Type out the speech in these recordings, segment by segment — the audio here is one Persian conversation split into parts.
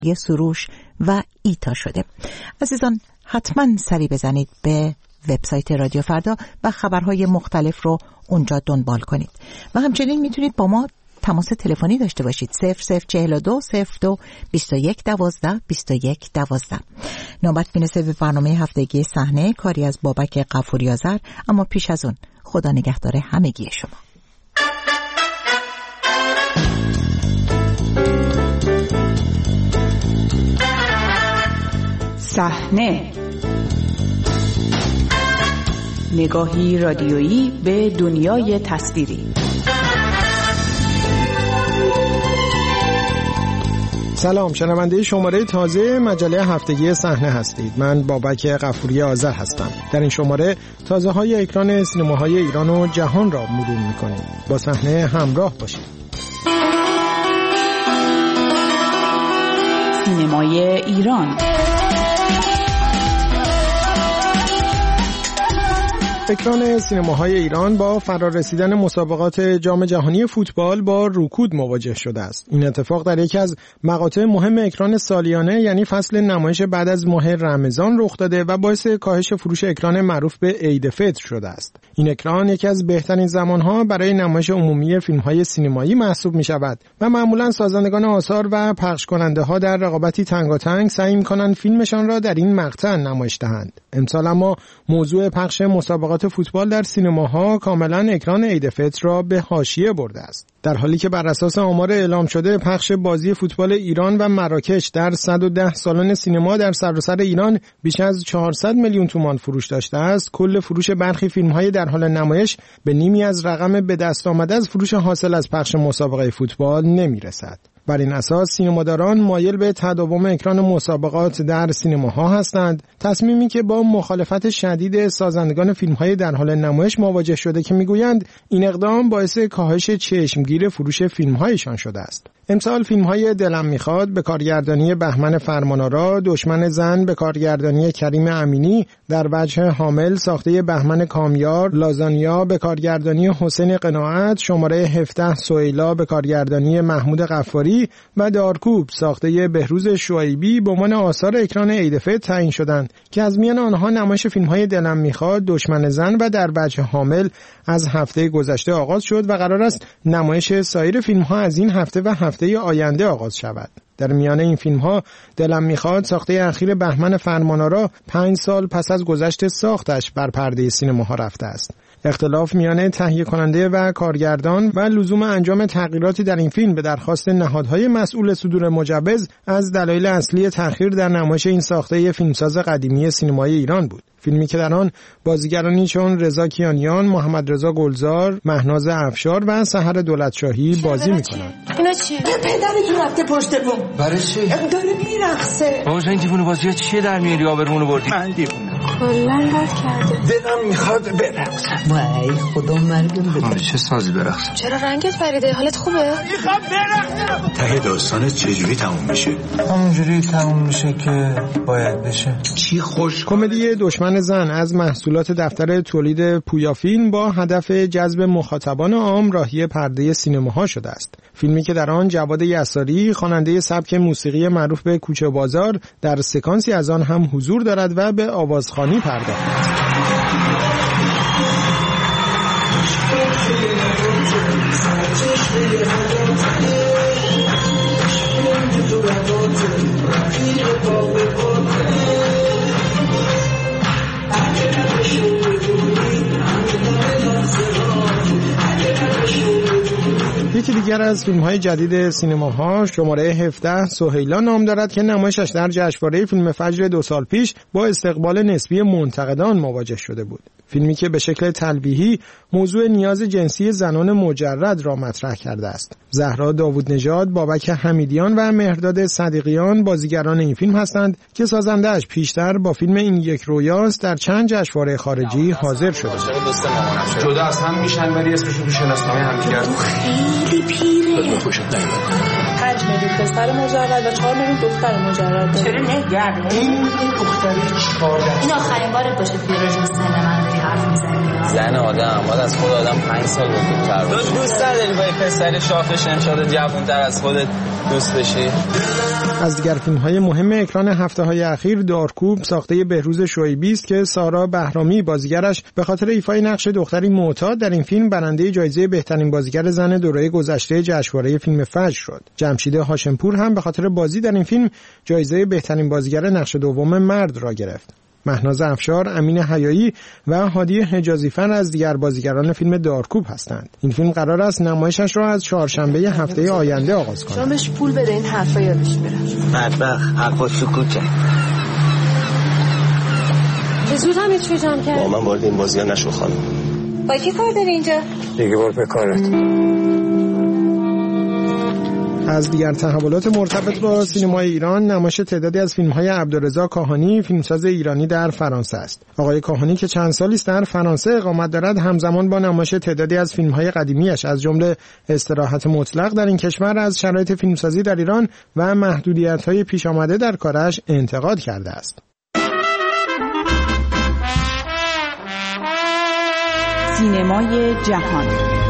سروش و ایتا شده. عزیزان حتما سری بزنید به وبسایت رادیو فردا و خبرهای مختلف رو اونجا دنبال کنید و همچنین میتونید با ما تماس تلفنی داشته باشید 0042 02 21 12 21 12. نوبت میرسه به برنامه هفتگی صحنه، کاری از بابک غفوری آذر. اما پیش از اون خدا نگهدار همگی شما. صحنه، نگاهی رادیویی به دنیای تصویری. سلام، شنونده شماره تازه مجله هفتگی صحنه هستید. من بابک غفوری آذر هستم. در این شماره تازه های اکران سینماهای ایران و جهان را مرور می‌کنیم. با صحنه همراه باشید. سینمای ایران. اکران سینماهای ایران با فرارسیدن مسابقات جام جهانی فوتبال با رکود مواجه شده است. این اتفاق در یکی از مقاطع مهم اکران سالیانه یعنی فصل نمایش بعد از ماه رمضان رخ داده و باعث کاهش فروش اکران معروف به عید فطر شده است. این اکران یکی از بهترین زمانها برای نمایش عمومی فیلم‌های سینمایی محسوب می‌شود و معمولاً سازندگان آثار و پخش کننده‌ها در رقابتی تنگاتنگ سعی می‌کنند فیلمشان را در این مقطع نمایش دهند. امسال اما موضوع پخش مسابقات فوتبال در سینماها کاملا اکران عید فطر را به حاشیه برده است. در حالی که بر اساس آمار اعلام شده پخش بازی فوتبال ایران و مراکش در 110 سالن سینما در سراسر ایران بیش از 400 میلیون تومان فروش داشته است، کل فروش برخی فیلم‌های در حال نمایش به نیمی از رقم به دست آمده از فروش حاصل از پخش مسابقه فوتبال نمی‌رسد. بر این اساس سینماداران مایل به تداوم اکران مسابقات در سینماها هستند، تصمیمی که با مخالفت شدید سازندگان فیلم‌های در حال نمایش مواجه شده که میگویند این اقدام باعث کاهش چشمگیر فروش فیلم‌هایشان شده است. امسال فیلم‌های دلم میخواد به کارگردانی بهمن فرمان‌آرا، دشمن زن به کارگردانی کریم امینی، در وجه حامل ساخته بهمن کامیار، لازانیا به کارگردانی حسین قناعت، شماره 17 سهیلا به کارگردانی محمود غفاری و دارکوب ساخته بهروز شعیبی به عنوان آثار اکران عید فطر تعیین شدند که از میان آنها نمایش فیلم‌های دلم میخواد، دشمن زن و در وجه حامل از هفته گذشته آغاز شد و قرار است نمایش سایر فیلم‌ها از این هفته و هفته آینده آغاز شود. در میان این فیلم‌ها دلم میخواد ساخته اخیر بهمن فرمان‌آرا 5 سال پس از گذشت ساختش بر پرده سینماها رفته است. اختلاف میان تهیه کننده و کارگردان و لزوم انجام تغییراتی در این فیلم به درخواست نهادهای مسئول صدور مجوز از دلایل اصلی تأخیر در نمایش این ساخته فیلمساز قدیمی سینمای ایران بود. فیلمی که در آن بازیگرانی چون رضا کیانیان، محمد رضا گلزار، مهناز افشار و سحر دولتشاهی بازی میکنند. اینا چیه؟ پدرتون رفته پشت بوم. برای چی؟ داره میرقصه. بابا این دیوونه بازی‌ها چیه در میاری؟ آبرمونو بردی. من دیوونه. کلاً بد کرده. دلم میخواد برقصم. وای خدا مرگم بده. چه سازی برقصم؟ چرا رنگت پریده؟ حالت خوبه؟ میخوام برقصم. ته داستان چجوری تموم میشه؟ همونجوری تموم میشه که باید بشه. چی خوش. کمدی دشمن زن از محصولات دفتر تولید پویا فیلم با هدف جذب مخاطبان عام راهی پرده سینماها شده است. فیلمی که در آن جواد یساری خواننده سبک موسیقی معروف به کوچه بازار در سکانسی از آن هم حضور دارد و به آوازخوانی پرداخته است. یکی دیگر از فیلم‌های جدید سینماها شماره 17 سهیلا نام دارد که نمایشش در جشنواره فیلم فجر 2 سال پیش با استقبال نسبی منتقدان مواجه شده بود. فیلمی که به شکل تلویحی موضوع نیاز جنسی زنان مجرد را مطرح کرده است. زهرا داوود نژاد، بابک حمیدیان و مهرداد صدیقیان بازیگران این فیلم هستند که سازنده‌اش پیشتر با فیلم این یک رویاست در چند جشنواره خارجی حاضر شده. جدا از هم میشن ولی اسمشون تو شناسنامه هم دیگه خیلی پیره. خوشت نمیاد. میلیون پسر مجرد و 4 میلیون دختر مجرد داره. چرا نگرد؟ این دختری چیکار داره؟ این آخرین بارت باشه توی راجع سن من داری حرف میزنی. زن آدم باید از خود آدم 5 سال بزرگتر باشه. تو دوست نداری با یه پسر شاخش انشالله جوان‌تر از خودت دوست بشی؟ از دیگر فیلم‌های مهم اکران هفته‌های اخیر دارکوب ساخته بهروز شعیبی است که سارا بهرامی بازیگرش به خاطر ایفای نقش دختری معتاد در این فیلم برنده جایزه بهترین بازیگر زن دوره گذشته جشنواره فیلم فجر شد. جمشید هاشمپور هم به خاطر بازی در این فیلم جایزه بهترین بازیگر نقش دوم مرد را گرفت. مهناز افشار، امین حیایی و هادی حجازیفر از دیگر بازیگران فیلم دارکوب هستند. این فیلم قرار است نمایشش را از چهارشنبه هفته آینده آغاز کند. شامش پول بده این حرفا یادش میره. بدبخت حرفا سکوت کرد. زود هم چی جمع کرد؟ با من وارد این بازی‌ها نشو خانم. با کی کار داری اینجا؟ دیگه برو به کارت. از دیگر تحولات مرتبط با سینمای ایران، نمایش تعدادی از فیلم‌های عبدالرضا کاهانی، فیلمساز ایرانی در فرانسه است. آقای کاهانی که چند سالی است در فرانسه اقامت دارد، همزمان با نمایش تعدادی از فیلم‌های قدیمیش از جمله استراحت مطلق در این کشور از شرایط فیلمسازی در ایران و محدودیت‌های پیش آمده در کارش انتقاد کرده است. سینمای جهان.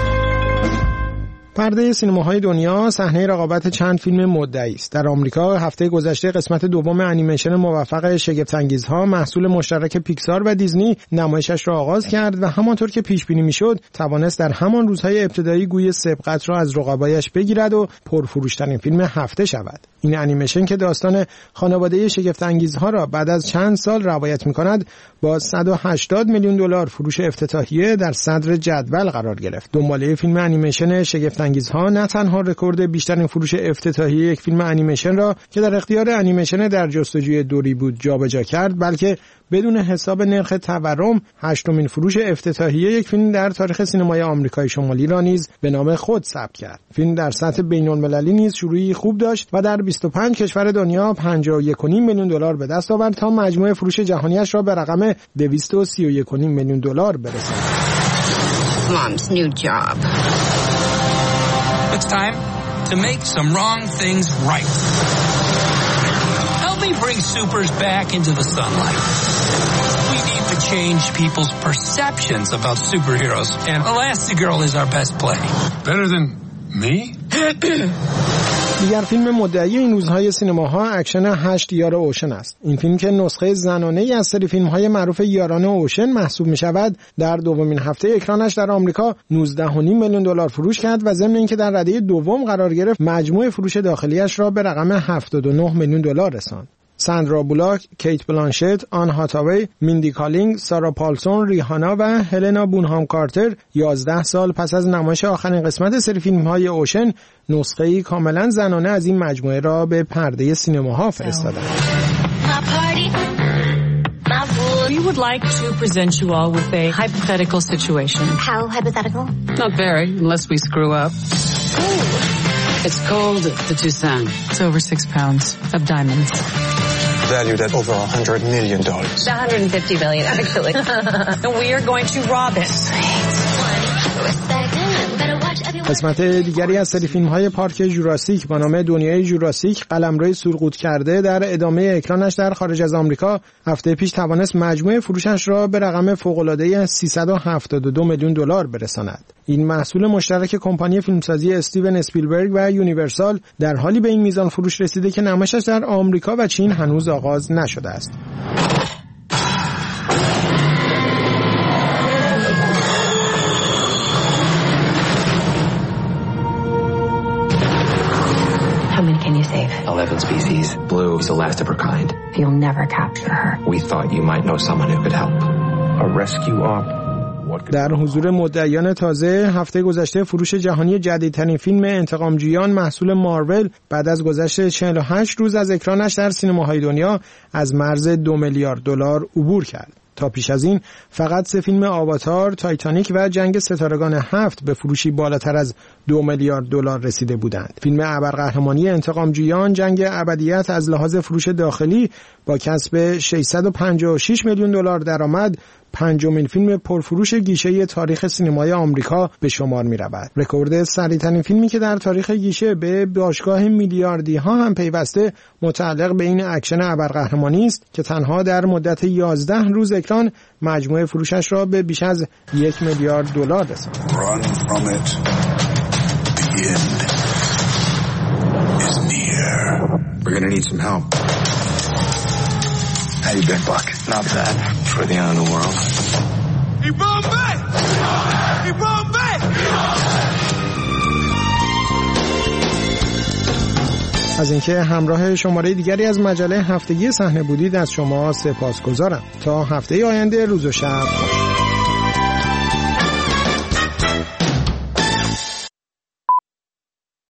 پرده سینماهای دنیا صحنه رقابت چند فیلم مدعی است. در آمریکا هفته گذشته قسمت دوم انیمیشن موفق شگفت‌انگیزها محصول مشترک پیکسار و دیزنی نمایشش را آغاز کرد و همانطور که پیش بینی میشد توانست در همان روزهای ابتدایی گوی سبقت را از رقبایش بگیرد و پرفروشترین فیلم هفته شود. این انیمیشن که داستان خانواده شگفت‌انگیزها را بعد از چند سال روایت می‌کند با 180 میلیون دلار فروش افتتاحیه در صدر جدول قرار گرفت. دنباله فیلم انیمیشن شگفت‌انگیزها نه تنها رکورد بیشترین فروش افتتاحیه یک فیلم انیمیشن را که در اختیار انیمیشن در جستجوی دوری بود جابجا کرد، بلکه بدون حساب نرخ تورم هشتمین فروش افتتاحیه یک فیلم در تاریخ سینمای آمریکای شمالی را نیز به نام خود ثبت کرد. فیلم در سطح بین‌المللی نیز شروعی خوب داشت و در 25 کشور دنیا 51.5 میلیون دلار به دست آورد تا مجموع فروش جهانیش را به رقم 231.5 میلیون دلار برساند. Mom's new job. It's time to make some wrong things right. Help me bring supers back into the sunlight. We need to change people's perceptions about superheroes, and Elastigirl is our best play. Better than me? دیگر فیلم مدعی این روزهای سینماها اکشن 8 یار اوشن است. این فیلم که نسخه زنانه‌ای از سری فیلم‌های معروف یاران اوشن محسوب می‌شود، در دومین هفته اکرانش در آمریکا 19.5 میلیون دلار فروش کرد و ضمن اینکه در رده دوم قرار گرفت، مجموع فروش داخلیش را به رقم 79 میلیون دلار رساند. ساندرا بولاک، کیت بلانشت، آن هاتاوی، میندی کالینگ، سارا پالسون، ریهانا و هلنا بونهام کارتر 11 سال پس از نمایش آخرین قسمت سری فیلم‌های اوشن نسخه‌ای کاملا زنانه از این مجموعه را به پرده سینماها فرستادند. We would like to present you all with a hypothetical situation. How hypothetical? Not very, unless we screw up. It's called the Toussaint. It's over 6 pounds of diamonds. Valued at over $100 million. $150 billion, actually. And we are going to rob it. قسمت دیگری از سری فیلم‌های پارک جوراسیک با نام دنیای جوراسیک قلمروی سرقوط کرده در ادامه اکرانش در خارج از آمریکا هفته پیش توانست مجموع فروشش را به رقم فوق‌العاده 372 میلیون دلار برساند. این محصول مشترک کمپانی فیلمسازی استیون اسپیلبرگ و یونیورسال در حالی به این میزان فروش رسیده که نمایشش در آمریکا و چین هنوز آغاز نشده است. How many can you save? 11 species. Blue is the last of her kind. You'll never capture her. We thought you might know someone who could help. A rescue op. در حضور مدعیان تازه هفته گذشته فروش جهانی جدیدترین فیلم انتقامجویان محصول مارول بعد از گذشت 48 روز از اکرانش در سینماهای دنیا از مرز 2 میلیارد دلار عبور کرد. تا پیش از این فقط 3 فیلم آواتار، تایتانیک و جنگ ستارگان 7 به فروشی بالاتر از 2 میلیارد دلار رسیده بودند. فیلم ابرقهرمانی انتقامجویان جنگ ابدیت از لحاظ فروش داخلی با کسب 656 میلیون دلار درآمد 5مین فیلم پرفروش گیشه تاریخ سینمای آمریکا به شمار می‌رود. رکورد سریع‌ترین فیلمی که در تاریخ گیشه به باشگاه میلیاردی ها هم پیوسته متعلق به این اکشن ابرقهرمانی است که تنها در مدت 11 روز اکران مجموع فروشش را به بیش از 1 میلیارد دلار رساند. We're gonna need some help. How you been, Buck? Not bad. For the end of the world. He brought back! He brought back! از اینکه همراه شماره دیگری از مجله هفتگی صحنه بودید از شما سپاسگزارم. تا هفته آینده روز و شب خوش.